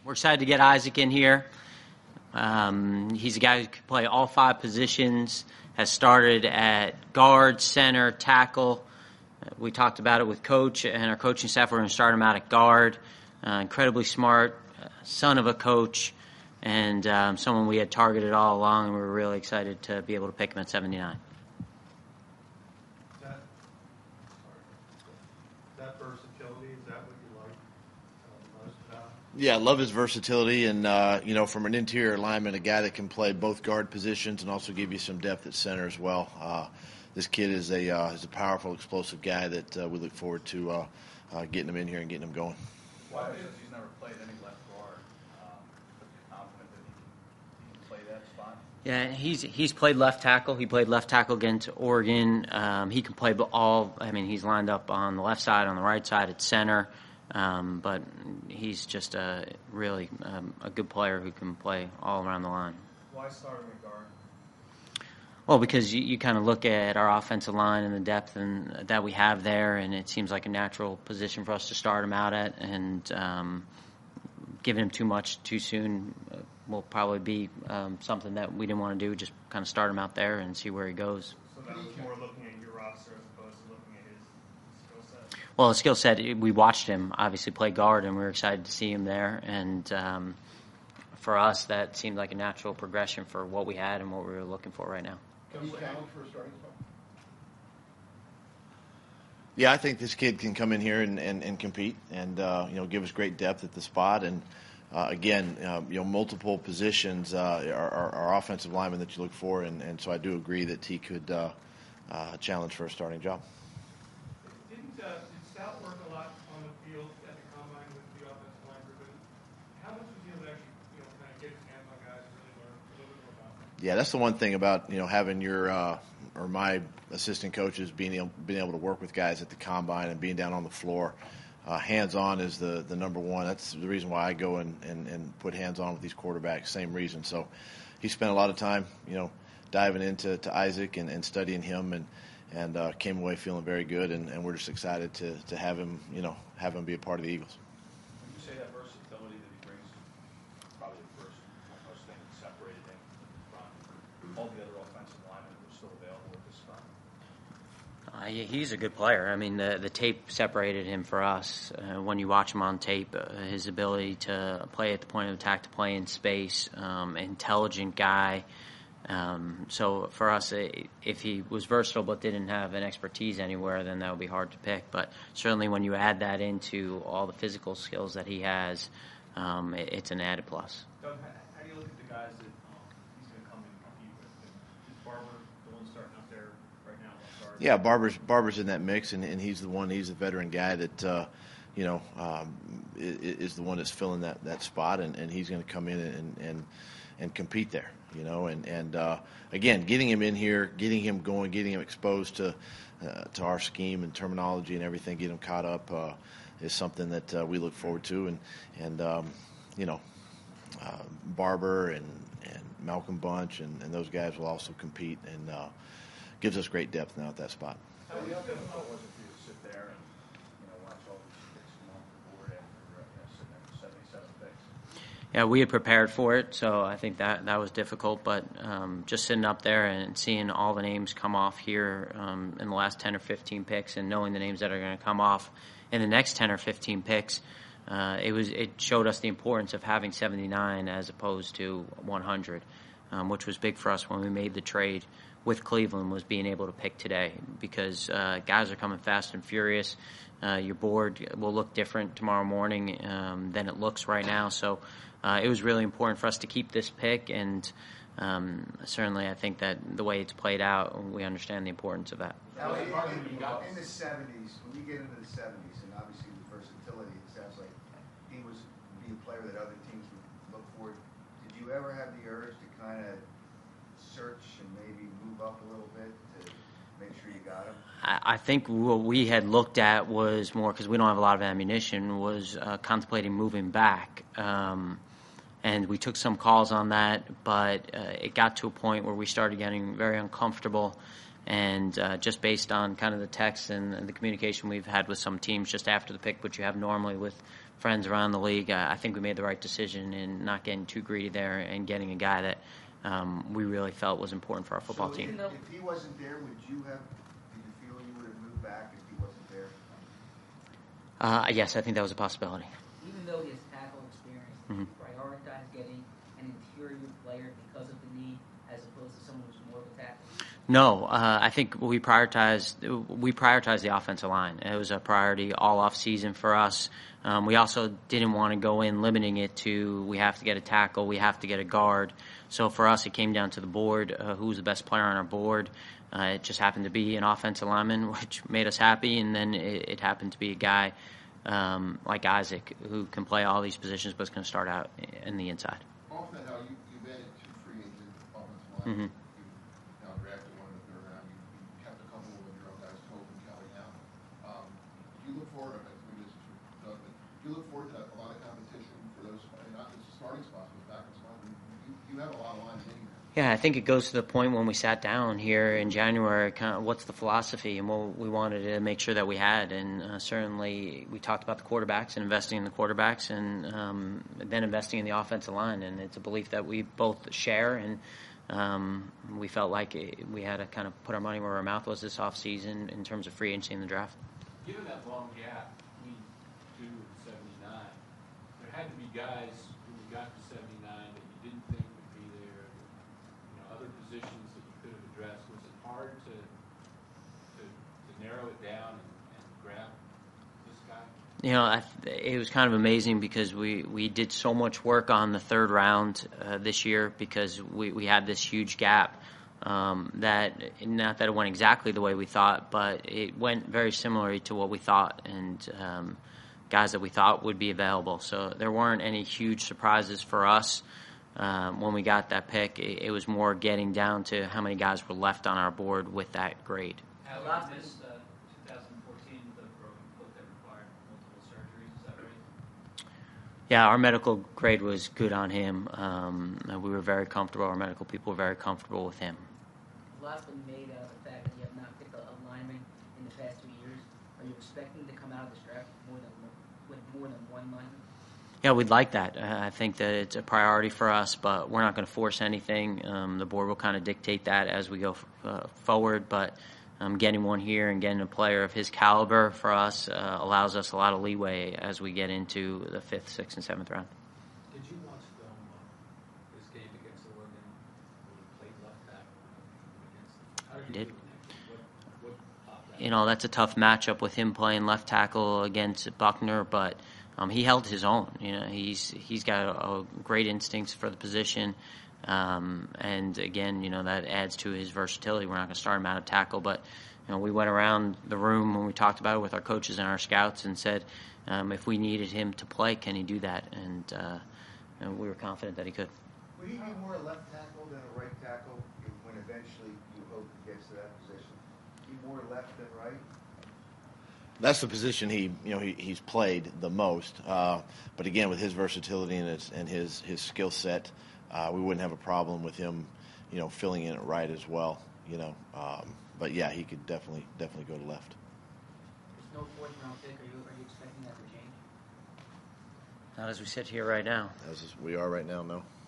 We're excited to get Isaac in here. He's a guy who can play all 5 positions, has started at guard, center, tackle. We talked about it with Coach and our coaching staff. We're going to start him out at guard. Incredibly smart, son of a coach, and someone we had targeted all along, and we were really excited to be able to pick him at 79. That versatility, is that what you like most about? Yeah, I love his versatility, and from an interior lineman, a guy that can play both guard positions and also give you some depth at center as well. This kid is a powerful, explosive guy that we look forward to getting him in here and getting him going. Why? Because he's never played any left guard. Confident that he can play that spot. Yeah, he's played left tackle. He played left tackle against Oregon. He can play all. I mean, he's lined up on the left side, on the right side, at center. But he's just a really a good player who can play all around the line. Why start him at guard? Well, because you kind of look at our offensive line and the depth that we have there, and it seems like a natural position for us to start him out at. And giving him too much too soon will probably be something that we didn't want to do. Just kind of start him out there and see where he goes. So that was more looking at your roster as opposed to looking at his skill set? Well, his skill set, we watched him obviously play guard, and we were excited to see him there. And for us, that seemed like a natural progression for what we had and what we were looking for right now. Can you challenge for a starting spot? Yeah, I think this kid can come in here and compete and give us great depth at the spot. And again, multiple positions are offensive linemen that you look for, and so I do agree that he could challenge for a starting job. Did Stout work a lot on the field at the combine with the offensive line group? And how much was he able to actually kind of get his hands on guys and really learn a little bit more about them? Yeah, that's the one thing about having your or my assistant coaches being able to work with guys at the combine and being down on the floor. Hands-on is the number one. That's the reason why I go and put hands-on with these quarterbacks. Same reason. So he spent a lot of time, diving into Isaac and studying him and came away feeling very good. And we're just excited to have him, have him be a part of the Eagles. Would you say that versatility that he brings probably the first thing that separated him from all the other offensive linemen who are still available at this spot? He's a good player. I mean, the tape separated him for us. When you watch him on tape, his ability to play at the point of attack, to play in space, intelligent guy. So for us, if he was versatile but didn't have an expertise anywhere, then that would be hard to pick. But certainly when you add that into all the physical skills that he has, it's an added plus. Doug, how do you look at the guys that he's going to come and compete with? Is Barber the one starting out there right now? Yeah, Barber's in that mix, and he's the veteran guy that is the one that's filling that spot, and he's going to come in and compete there, and again, getting him in here, getting him going, getting him exposed to our scheme and terminology and everything, get him caught up is something that we look forward to, and Barber and Malcolm Bunch and those guys will also compete, and gives us great depth now at that spot. How difficult was it for you to sit there and watch all these picks come off the board after sitting there for 77 picks? Yeah, we had prepared for it, so I think that was difficult. But just sitting up there and seeing all the names come off here in the last 10 or 15 picks, and knowing the names that are going to come off in the next 10 or 15 picks, it showed us the importance of having 79 as opposed to 100, which was big for us when we made the trade with Cleveland, was being able to pick today, because guys are coming fast and furious. Your board will look different tomorrow morning than it looks right now. So it was really important for us to keep this pick, and certainly I think that the way it's played out, we understand the importance of that. Now, in the 70s, when you get into the 70s, and obviously the versatility, it sounds like he was be a player that other teams would look for. Did you ever have the urge to kind of search and maybe move up a little bit to make sure you got him? I think what we had looked at was more, because we don't have a lot of ammunition, was contemplating moving back. And we took some calls on that, but it got to a point where we started getting very uncomfortable And just based on kind of the texts and the communication we've had with some teams just after the pick, which you have normally with friends around the league, I think we made the right decision in not getting too greedy there and getting a guy that we really felt was important for our football So team. If he wasn't there, did you feel you would have moved back if he wasn't there? Yes, I think that was a possibility. Even though he has tackle experience, did you prioritize getting an interior player because of the need as opposed to someone who's more of a tackle? No, I think we prioritized the offensive line. It was a priority all off season for us. We also didn't want to go in limiting it to we have to get a tackle, we have to get a guard. So for us, it came down to the board, who was the best player on our board. It just happened to be an offensive lineman, which made us happy, and then it happened to be a guy like Isaac who can play all these positions but is going to start out in the inside. Off that, how you've added 2 free agent offensive linemen. You've now drafted one in the third round. You kept a couple of your own guys, Tobe and Kelly now. Do you look forward, maybe this is for Doug, but do you look forward to a lot of competition for those, not just starting spots, but back spots? You have a lot of lines in here. Yeah, I think it goes to the point when we sat down here in January, kind of what's the philosophy and what we wanted to make sure that we had. And certainly we talked about the quarterbacks and investing in the quarterbacks and then investing in the offensive line. And it's a belief that we both share. And we felt like we had to kind of put our money where our mouth was this offseason in terms of free agency in the draft. Given that long gap between 2 and 79, there had to be guys when you got to 79 that you didn't think would be there, other positions that you could have addressed. Was it hard to narrow it down and grab this guy? It was kind of amazing because we did so much work on the third round this year because we had this huge gap. That not that it went exactly the way we thought, but it went very similarly to what we thought and guys that we thought would be available. So there weren't any huge surprises for us when we got that pick. It was more getting down to how many guys were left on our board with that grade. Alex missed 2014 with a broken foot that required multiple surgeries. Is that right? Yeah, our medical grade was good on him. We were very comfortable. Our medical people were very comfortable with him. A lot's been made out of the fact that you have not picked a lineman in the past 2 years. Are you expecting to come out of this draft with more than one lineman? Yeah, we'd like that. I think that it's a priority for us, but we're not going to force anything. The board will kind of dictate that as we go forward, but getting one here and getting a player of his caliber for us allows us a lot of leeway as we get into the 5th, 6th, and 7th round. Did you watch film this game against Oregon when he played left tackle against? How I did did. What popped out? That's a tough matchup with him playing left tackle against Buckner, but he held his own. He's got great instincts for the position, and again, that adds to his versatility. We're not going to start him out of tackle, but we went around the room when we talked about it with our coaches and our scouts and said, if we needed him to play, can he do that? And we were confident that he could. Would he be more a left tackle than a right tackle when eventually you hope he gets to that position? Be more left than right? That's the position he's played the most. But again, with his versatility and his skill set, we wouldn't have a problem with him, filling in it right as well. But yeah, he could definitely go to left. There's no 4th round pick. Are you expecting that to change? Not as we sit here right now. As we are right now, no.